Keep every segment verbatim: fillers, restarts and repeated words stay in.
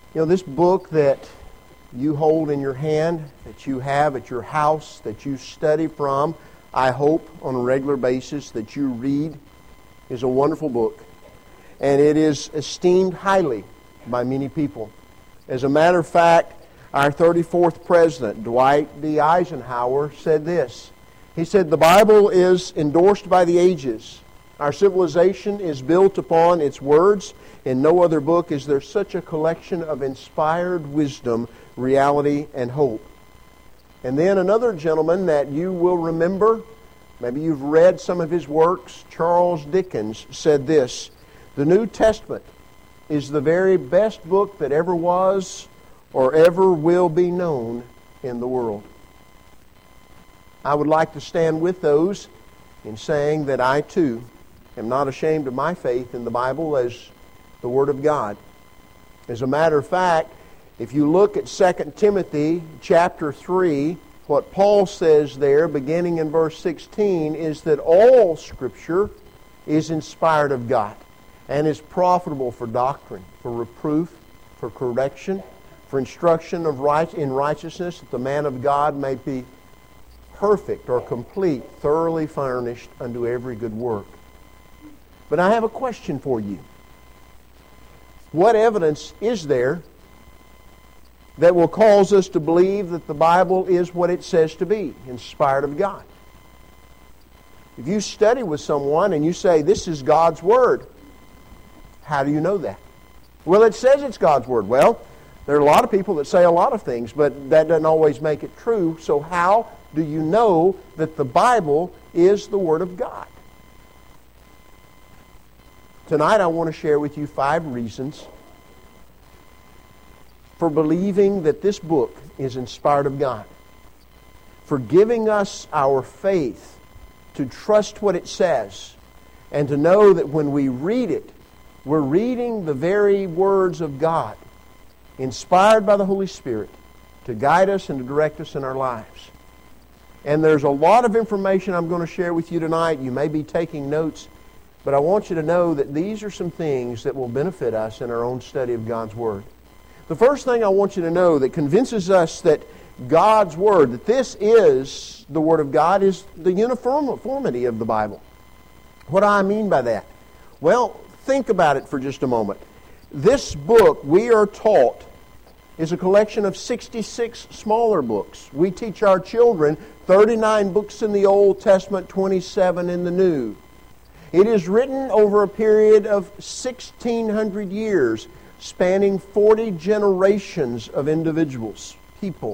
You know, this book that you hold in your hand, that you have at your house, that you study from, I hope on a regular basis, that you read, is a wonderful book. And it is esteemed highly by many people. As a matter of fact, our thirty-fourth president, Dwight D. Eisenhower, said this. He said, "The Bible is endorsed by the ages. Our civilization is built upon its words. In no other book is there such a collection of inspired wisdom, reality, and hope." And then another gentleman that you will remember, maybe you've read some of his works, Charles Dickens, said this, "The New Testament is the very best book that ever was or ever will be known in the world." I would like to stand with those in saying that I too am not ashamed of my faith in the Bible as the Word of God. As a matter of fact, if you look at Second Timothy chapter three, what Paul says there, beginning in verse sixteen, is that all Scripture is inspired of God and is profitable for doctrine, for reproof, for correction, for instruction of right in righteousness, that the man of God may be perfect or complete, thoroughly furnished unto every good work. But I have a question for you. What evidence is there that will cause us to believe that the Bible is what it says to be, inspired of God? If you study with someone and you say, "This is God's Word," how do you know that? Well, it says it's God's Word. Well, there are a lot of people that say a lot of things, but that doesn't always make it true. So how do you know that the Bible is the Word of God? Tonight I want to share with you five reasons for believing that this book is inspired of God, for giving us our faith to trust what it says, and to know that when we read it, we're reading the very words of God, inspired by the Holy Spirit to guide us and to direct us in our lives. And there's a lot of information I'm going to share with you tonight. You may be taking notes, but I want you to know that these are some things that will benefit us in our own study of God's Word. The first thing I want you to know that convinces us that God's Word, that this is the Word of God, is the uniformity of the Bible. What do I mean by that? Well, think about it for just a moment. This book, we are taught, is a collection of sixty-six smaller books. We teach our children thirty-nine books in the Old Testament, twenty-seven in the New. It is written over a period of sixteen hundred years, spanning forty generations of individuals, people.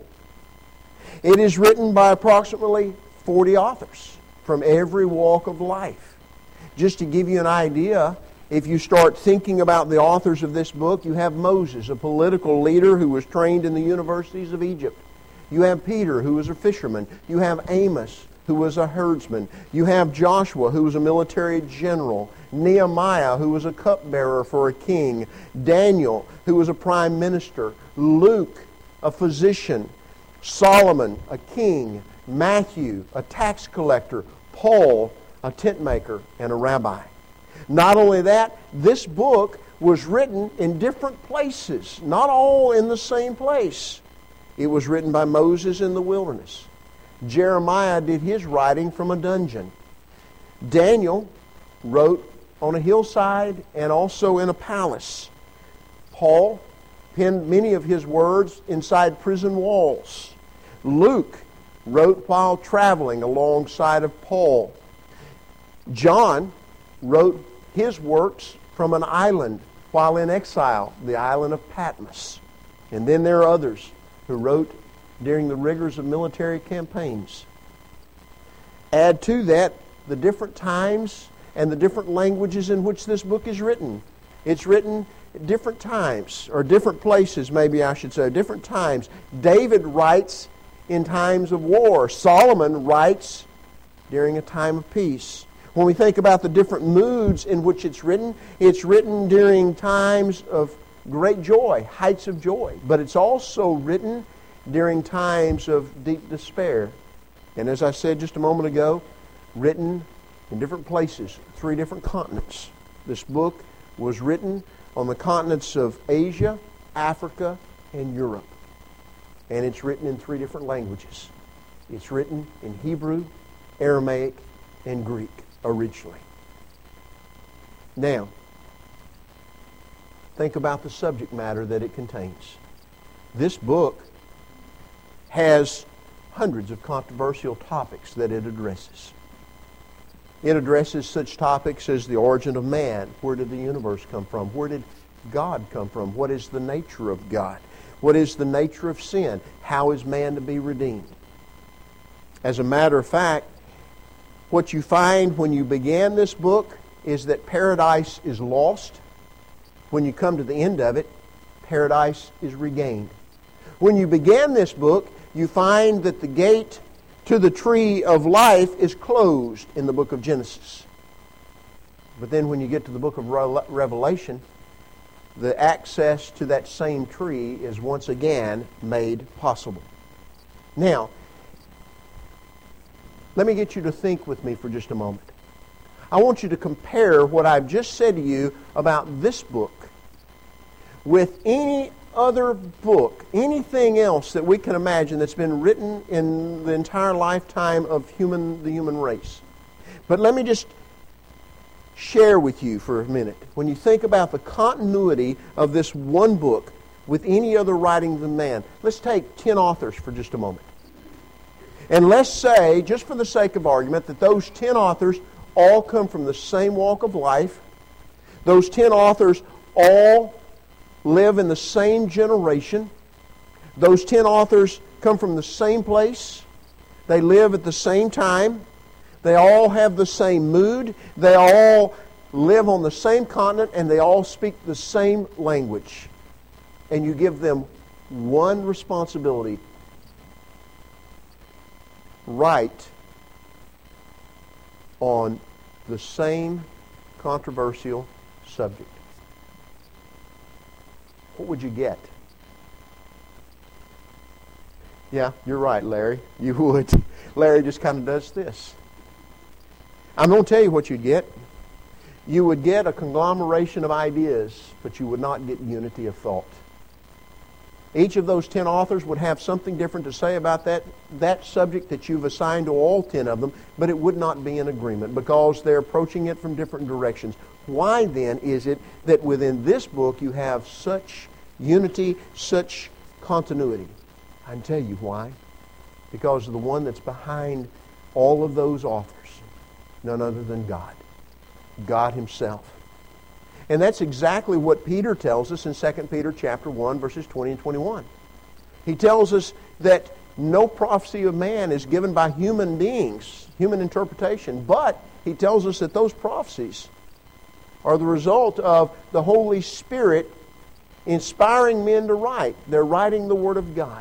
It is written by approximately forty authors from every walk of life. Just to give you an idea, if you start thinking about the authors of this book, you have Moses, a political leader who was trained in the universities of Egypt. You have Peter, who was a fisherman. You have Amos, who was a herdsman. You have Joshua, who was a military general. Nehemiah, who was a cupbearer for a king. Daniel, who was a prime minister. Luke, a physician. Solomon, a king. Matthew, a tax collector. Paul, a tent maker and a rabbi. Not only that, this book was written in different places, not all in the same place. It was written by Moses in the wilderness. Jeremiah did his writing from a dungeon. Daniel wrote on a hillside and also in a palace. Paul penned many of his words inside prison walls. Luke wrote while traveling alongside of Paul. John wrote his works from an island while in exile, the island of Patmos. And then there are others who wrote during the rigors of military campaigns. Add to that the different times and the different languages in which this book is written. It's written at different times, or different places, maybe I should say, different times. David writes in times of war. Solomon writes during a time of peace. When we think about the different moods in which it's written, it's written during times of great joy, heights of joy. But it's also written during times of deep despair. And as I said just a moment ago, written in different places, three different continents. This book was written on the continents of Asia, Africa, and Europe. And it's written in three different languages. It's written in Hebrew, Aramaic, and Greek originally. Now, think about the subject matter that it contains. This book has hundreds of controversial topics that it addresses. It addresses such topics as the origin of man. Where did the universe come from? Where did God come from? What is the nature of God? What is the nature of sin? How is man to be redeemed? As a matter of fact, what you find when you began this book is that paradise is lost. When you come to the end of it, paradise is regained. When you began this book, you find that the gate to the tree of life is closed in the book of Genesis. But then when you get to the book of Revelation, the access to that same tree is once again made possible. Now, let me get you to think with me for just a moment. I want you to compare what I've just said to you about this book with any other book, anything else that we can imagine that's been written in the entire lifetime of human, the human race. But let me just share with you for a minute. When you think about the continuity of this one book with any other writing than man, let's take ten authors for just a moment. And let's say, just for the sake of argument, that those ten authors all come from the same walk of life. Those ten authors all live in the same generation. Those ten authors come from the same place. They live at the same time. They all have the same mood. They all live on the same continent, and they all speak the same language. And you give them one responsibility: write on the same controversial subject. What would you get? Yeah, you're right, Larry. You would. Larry just kind of does this. I'm going to tell you what you'd get. You would get a conglomeration of ideas, but you would not get unity of thought. Each of those ten authors would have something different to say about that, that subject that you've assigned to all ten of them, but it would not be in agreement because they're approaching it from different directions. Why then is it that within this book you have such unity, such continuity? I can tell you why. Because of the one that's behind all of those authors. None other than God. God Himself. And that's exactly what Peter tells us in Second Peter chapter one, verses twenty and twenty-one. He tells us that no prophecy of man is given by human beings, human interpretation, but he tells us that those prophecies are the result of the Holy Spirit inspiring men to write. They're writing the Word of God.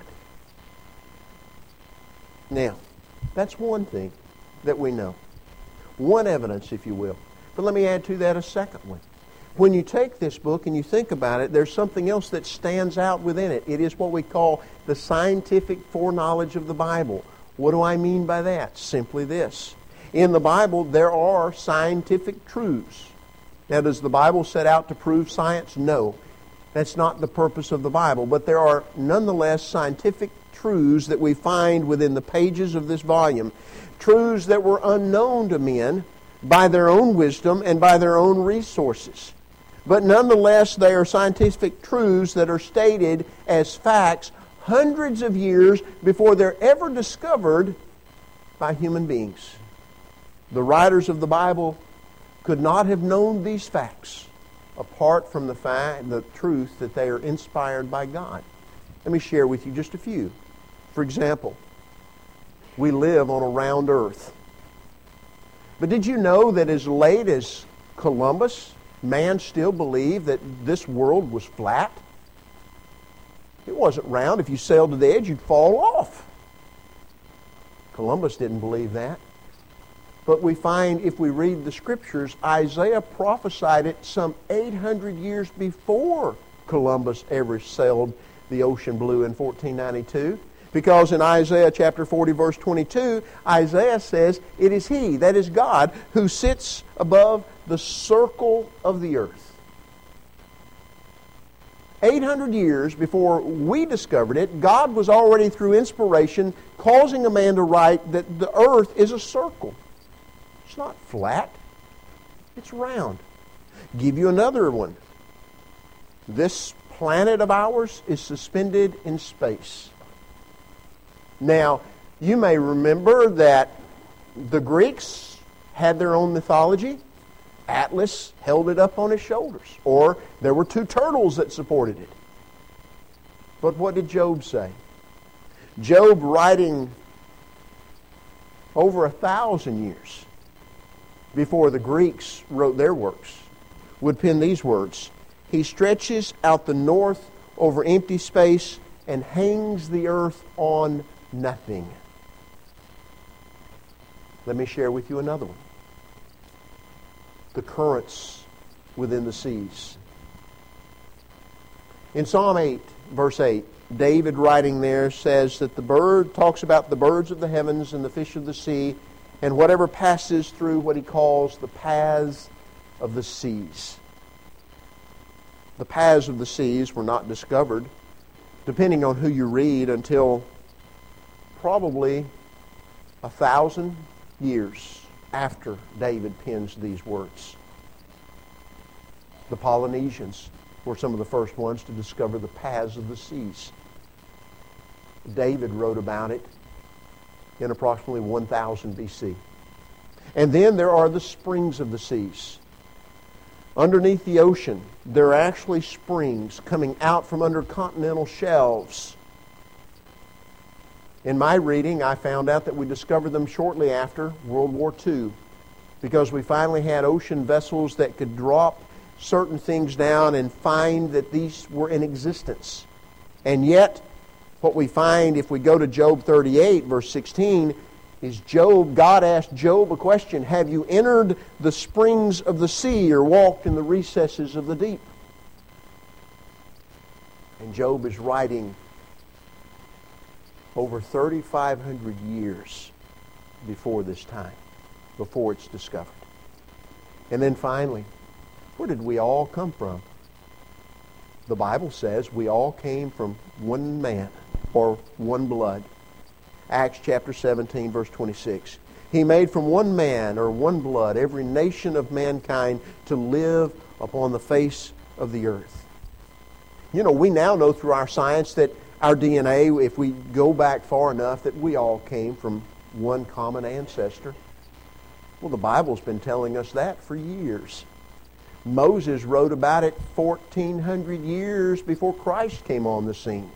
Now, that's one thing that we know. One evidence, if you will. But let me add to that a second one. When you take this book and you think about it, there's something else that stands out within it. It is what we call the scientific foreknowledge of the Bible. What do I mean by that? Simply this. In the Bible, there are scientific truths. Now, does the Bible set out to prove science? No. That's not the purpose of the Bible. But there are nonetheless scientific truths that we find within the pages of this volume. Truths that were unknown to men by their own wisdom and by their own resources. But nonetheless, they are scientific truths that are stated as facts hundreds of years before they're ever discovered by human beings. The writers of the Bible could not have known these facts apart from the fact, the truth that they are inspired by God. Let me share with you just a few. For example, we live on a round earth. But did you know that as late as Columbus, man still believed that this world was flat? It wasn't round. If you sailed to the edge, you'd fall off. Columbus didn't believe that. But we find, if we read the Scriptures, Isaiah prophesied it some eight hundred years before Columbus ever sailed the ocean blue in fourteen ninety-two. Because in Isaiah chapter forty, verse twenty-two, Isaiah says, "It is He, that is God, who sits above the circle of the earth." eight hundred years before we discovered it, God was already, through inspiration, causing a man to write that the earth is a circle. It's not flat. It's round. Give you another one. This planet of ours is suspended in space. Now, you may remember that the Greeks had their own mythology. Atlas held it up on his shoulders. Or there were two turtles that supported it. But what did Job say? Job, writing over a thousand years before the Greeks wrote their works, would pen these words: He stretches out the north over empty space and hangs the earth on nothing. Let me share with you another one. The currents within the seas. In Psalm eight, verse eight, David, writing there, says that the bird talks about the birds of the heavens and the fish of the sea and whatever passes through what he calls the paths of the seas. The paths of the seas were not discovered, depending on who you read, until probably a thousand years after David pens these words. The Polynesians were some of the first ones to discover the paths of the seas. David wrote about it in approximately one thousand B C. And then there are the springs of the seas. Underneath the ocean, there are actually springs coming out from under continental shelves. In my reading, I found out that we discovered them shortly after World War Two, because we finally had ocean vessels that could drop certain things down and find that these were in existence. And yet, what we find if we go to Job thirty-eight, verse sixteen, is Job, God asked Job a question: have you entered the springs of the sea or walked in the recesses of the deep? And Job is writing over thirty-five hundred years before this time, before it's discovered. And then finally, where did we all come from? The Bible says we all came from one man, or one blood. Acts chapter seventeen, verse twenty-six. He made from one man, or one blood, every nation of mankind to live upon the face of the earth. You know, we now know through our science that our D N A, if we go back far enough, that we all came from one common ancestor. Well, the Bible's been telling us that for years. Moses wrote about it fourteen hundred years before Christ came on the scene.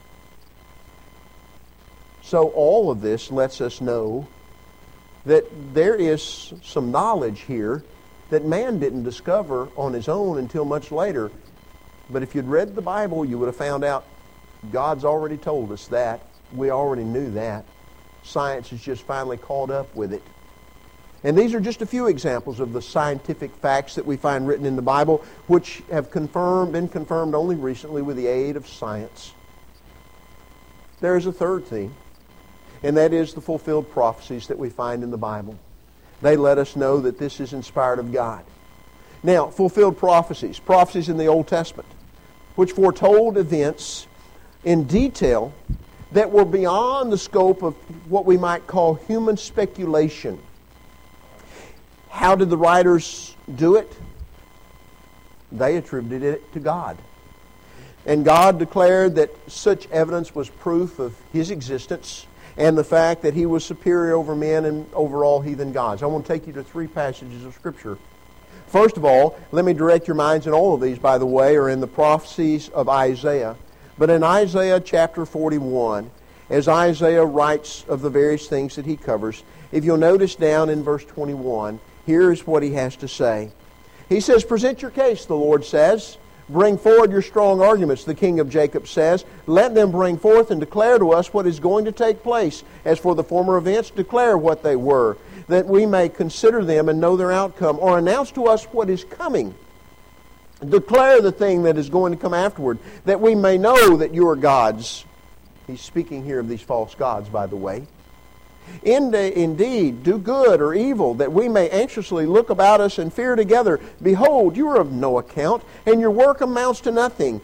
So all of this lets us know that there is some knowledge here that man didn't discover on his own until much later. But if you'd read the Bible, you would have found out God's already told us that. We already knew that. Science has just finally caught up with it. And these are just a few examples of the scientific facts that we find written in the Bible, which have confirmed, been confirmed only recently with the aid of science. There is a third thing, and that is the fulfilled prophecies that we find in the Bible. They let us know that this is inspired of God. Now, fulfilled prophecies, prophecies in the Old Testament, which foretold events in detail that were beyond the scope of what we might call human speculation. How did the writers do it? They attributed it to God. And God declared that such evidence was proof of His existence and the fact that He was superior over men and over all heathen gods. I want to take you to three passages of Scripture. First of all, let me direct your minds, and all of these, by the way, are in the prophecies of Isaiah. But in Isaiah chapter forty-one, as Isaiah writes of the various things that he covers, if you'll notice down in verse twenty-one, here's what he has to say. He says, "Present your case," the Lord says. "Bring forward your strong arguments," the King of Jacob says. "Let them bring forth and declare to us what is going to take place. As for the former events, declare what they were, that we may consider them and know their outcome, or announce to us what is coming. Declare the thing that is going to come afterward, that we may know that you are gods." He's speaking here of these false gods, by the way. "Indeed, do good or evil, that we may anxiously look about us and fear together. Behold, you are of no account, and your work amounts to nothing.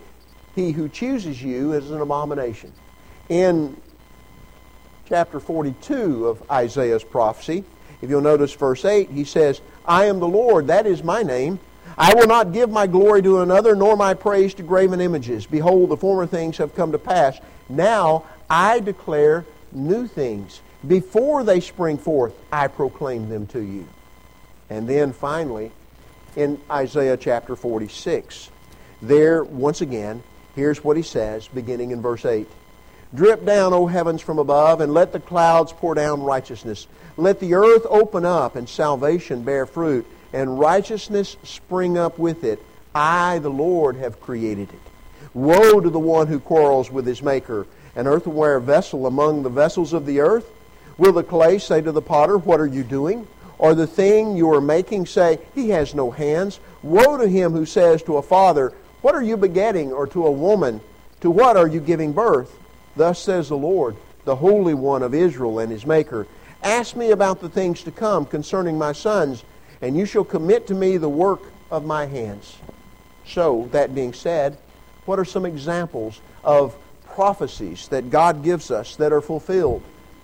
he who chooses you is an abomination. In chapter forty-two of Isaiah's prophecy, if you'll notice verse eight, he says, I am the Lord, that is my name. I will not give my glory to another, nor my praise to graven images. Behold, the former things have come to pass. Now I declare new things. Before they spring forth, I proclaim them to you. And then finally, in Isaiah chapter forty-six, there, once again, here's what he says, beginning in verse eight. Drip down, O heavens, from above, and let the clouds pour down righteousness. Let the earth open up, and salvation bear fruit, and righteousness spring up with it. I, the Lord, have created it. Woe to the one who quarrels with his maker, an earthenware vessel among the vessels of the earth. Will the clay say to the potter, what are you doing? Or the thing you are making say, he has no hands? Woe to him who says to a father, what are you begetting? Or to a woman, to what are you giving birth? Thus says the Lord, the Holy One of Israel and his Maker. Ask me about the things to come concerning my sons, and you shall commit to me the work of my hands. So, that being said, what are some examples of prophecies that God gives us that are fulfilled?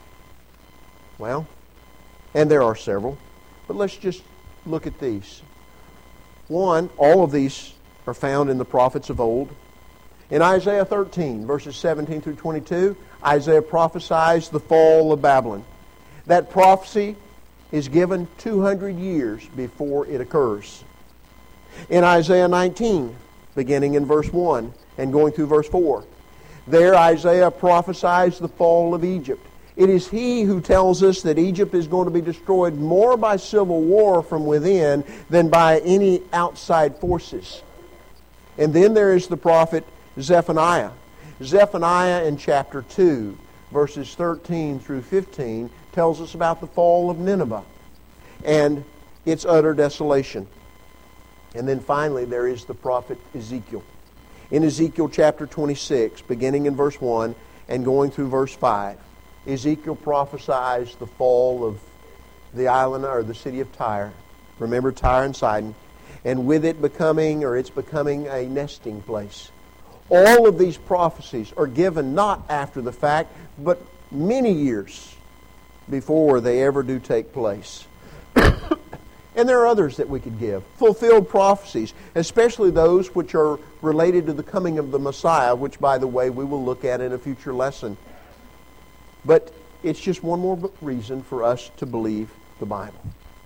Well, and there are several, but let's just look at these. One, all of these are found in the prophets of old. In Isaiah thirteen, verses seventeen through twenty-two, Isaiah prophesies the fall of Babylon. That prophecy is given two hundred years before it occurs. In Isaiah nineteen, beginning in verse one and going through verse four, there Isaiah prophesies the fall of Egypt. It is he who tells us that Egypt is going to be destroyed more by civil war from within than by any outside forces. And then there is the prophet Zephaniah. Zephaniah in chapter two, verses thirteen through fifteen, tells us about the fall of Nineveh and its utter desolation. And then finally there is the prophet Ezekiel. In Ezekiel chapter twenty-six, beginning in verse one and going through verse five, Ezekiel prophesies the fall of the island or the city of Tyre. Remember Tyre and Sidon. And with it becoming, or it's becoming a nesting place. All of these prophecies are given not after the fact, but many years before they ever do take place. And there are others that we could give. Fulfilled prophecies, especially those which are related to the coming of the Messiah, which, by the way, we will look at in a future lesson. But it's just one more reason for us to believe the Bible.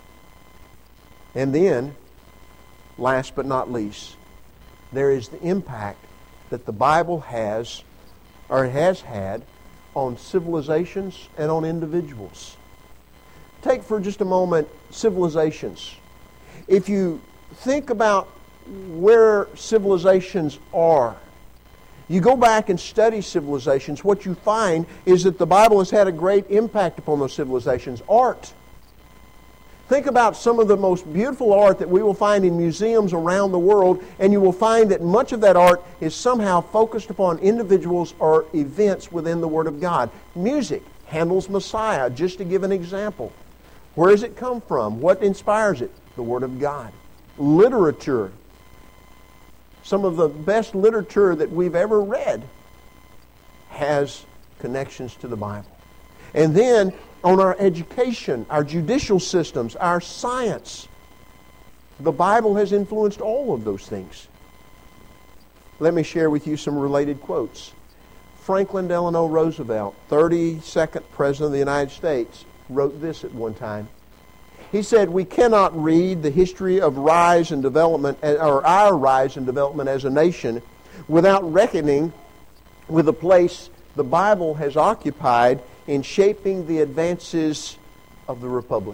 And then, last but not least, there is the impact that the Bible has, or has had, on civilizations and on individuals. Take for just a moment civilizations. If you think about where civilizations are, you go back and study civilizations, what you find is that the Bible has had a great impact upon those civilizations. Art. Think about some of the most beautiful art that we will find in museums around the world, and you will find that much of that art is somehow focused upon individuals or events within the Word of God. Music, Handel's Messiah, just to give an example. Where does it come from? What inspires it? The Word of God. Literature. Some of the best literature that we've ever read has connections to the Bible. And then on our education, our judicial systems, our science, the Bible has influenced all of those things. Let me share with you some related quotes. Franklin Delano Roosevelt, thirty-second President of the United States, wrote this at one time. He said, we cannot read the history of rise and development, or our rise and development as a nation, without reckoning with the place the Bible has occupied in shaping the advances of the Republic.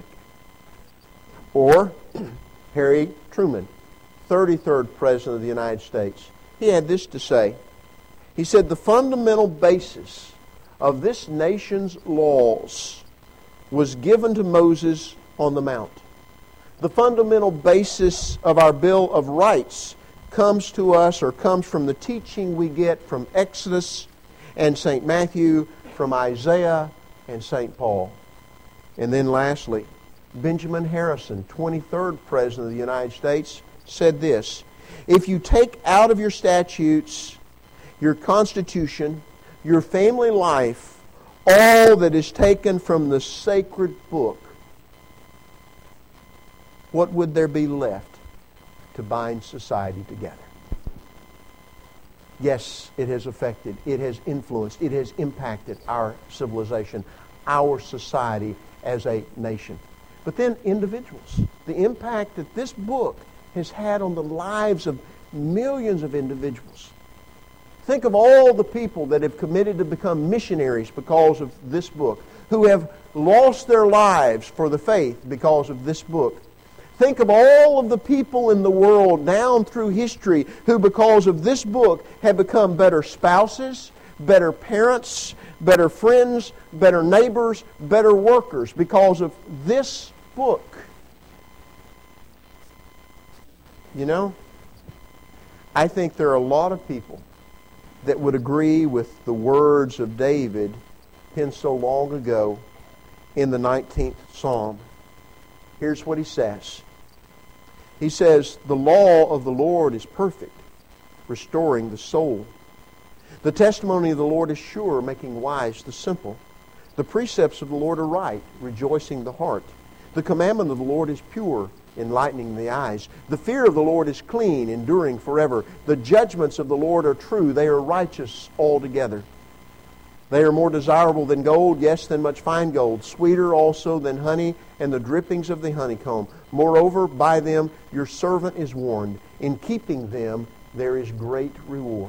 Or Harry Truman, thirty-third President of the United States. He had this to say. He said, the fundamental basis of this nation's laws was given to Moses on the Mount. The fundamental basis of our Bill of Rights comes to us or comes from the teaching we get from Exodus and Saint Matthew, from Isaiah and Saint Paul. And then lastly, Benjamin Harrison, twenty-third President of the United States, said this, if you take out of your statutes your constitution, your family life, all that is taken from the sacred book, what would there be left to bind society together? Yes, it has affected, it has influenced, it has impacted our civilization, our society as a nation. But then individuals, the impact that this book has had on the lives of millions of individuals. Think of all the people that have committed to become missionaries because of this book, who have lost their lives for the faith because of this book. Think of all of the people in the world down through history who, because of this book, have become better spouses, better parents, better friends, better neighbors, better workers because of this book. You know, I think there are a lot of people that would agree with the words of David penned so long ago in the nineteenth Psalm. Here's what he says. He says, "The law of the Lord is perfect, restoring the soul. The testimony of the Lord is sure, making wise the simple. The precepts of the Lord are right, rejoicing the heart. The commandment of the Lord is pure, enlightening the eyes. The fear of the Lord is clean, enduring forever. The judgments of the Lord are true, they are righteous altogether. They are more desirable than gold, yes, than much fine gold, sweeter also than honey and the drippings of the honeycomb. Moreover, by them your servant is warned. In keeping them there is great reward."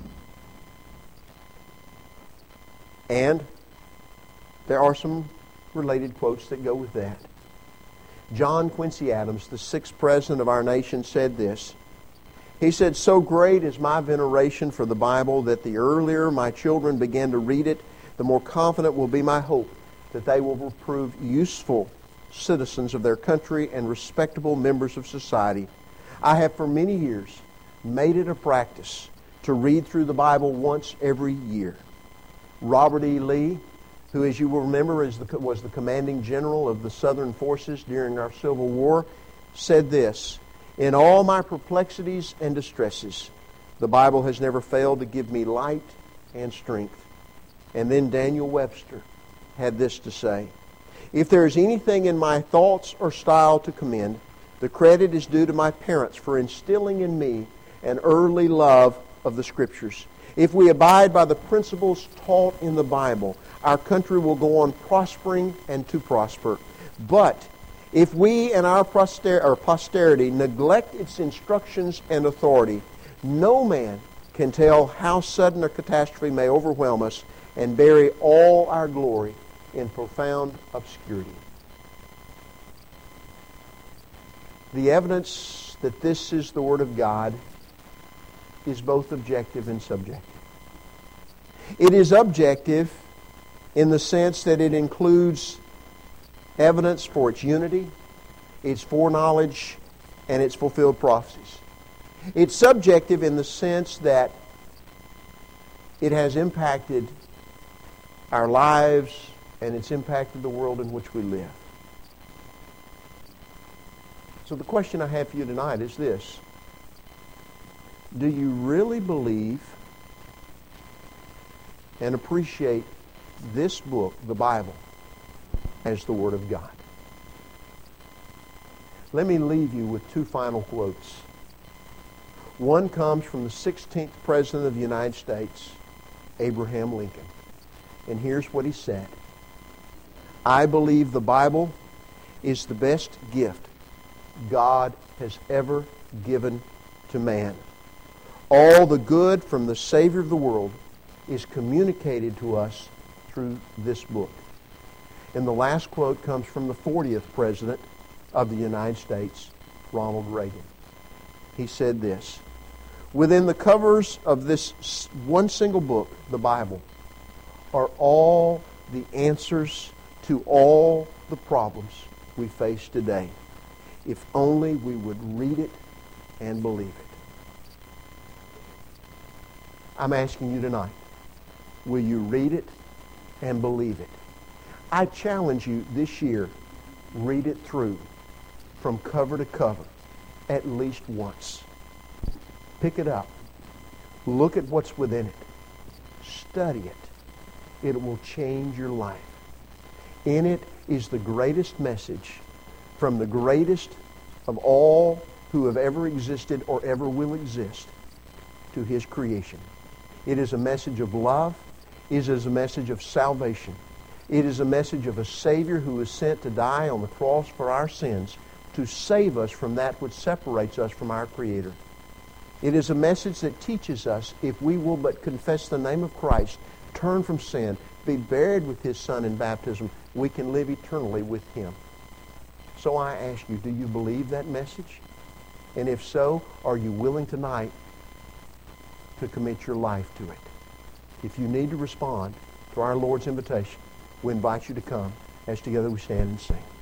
And there are some related quotes that go with that. John Quincy Adams, the sixth president of our nation, said this. He said, "So great is my veneration for the Bible that the earlier my children begin to read it, the more confident will be my hope that they will prove useful citizens of their country and respectable members of society. I have for many years made it a practice to read through the Bible once every year." Robert E. Lee, who, as you will remember, is the, was the commanding general of the Southern forces during our Civil War, said this, "In all my perplexities and distresses, the Bible has never failed to give me light and strength." And then Daniel Webster had this to say, "If there is anything in my thoughts or style to commend, the credit is due to my parents for instilling in me an early love of the Scriptures. If we abide by the principles taught in the Bible, our country will go on prospering and to prosper. But if we and our poster- or posterity neglect its instructions and authority, no man can tell how sudden a catastrophe may overwhelm us and bury all our glory in profound obscurity." The evidence that this is the Word of God is both objective and subjective. It is objective in the sense that it includes evidence for its unity, its foreknowledge, and its fulfilled prophecies. It's subjective in the sense that it has impacted our lives and it's impacted the world in which we live. So the question I have for you tonight is this. Do you really believe and appreciate this book, the Bible, as the Word of God? Let me leave you with two final quotes. One comes from the sixteenth President of the United States, Abraham Lincoln. And here's what he said. "I believe the Bible is the best gift God has ever given to man. All the good from the Savior of the world is communicated to us through this book." And the last quote comes from the fortieth President of the United States, Ronald Reagan. He said this, "Within the covers of this one single book, the Bible, are all the answers to all the problems we face today, if only we would read it and believe it." I'm asking you tonight, will you read it and believe it? I challenge you this year, read it through from cover to cover at least once. Pick it up. Look at what's within it. Study it. It will change your life. In it is the greatest message from the greatest of all who have ever existed or ever will exist to his creation. It is a message of love. It is a message of salvation. It is a message of a Savior who was sent to die on the cross for our sins to save us from that which separates us from our Creator. It is a message that teaches us, if we will but confess the name of Christ, turn from sin, be buried with his Son in baptism, we can live eternally with him. So I ask you, do you believe that message? And if so, are you willing tonight to commit your life to it? If you need to respond to our Lord's invitation, we invite you to come as together we stand and sing.